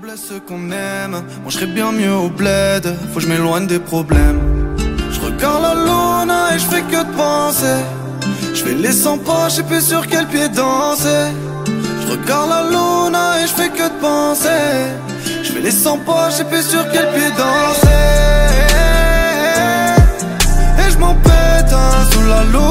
blesse ceux qu'on aime. Moi je serais bien mieux au bled. Faut que je m'éloigne des problèmes. Je regarde la luna et je fais que de penser. Je fais les 100 pas, je sais plus sur quel pied danser. Je regarde la luna et je fais que de penser. Je fais les 100 pas, je sais plus sur quel pied danser. Et je m'en pète un sous la lune.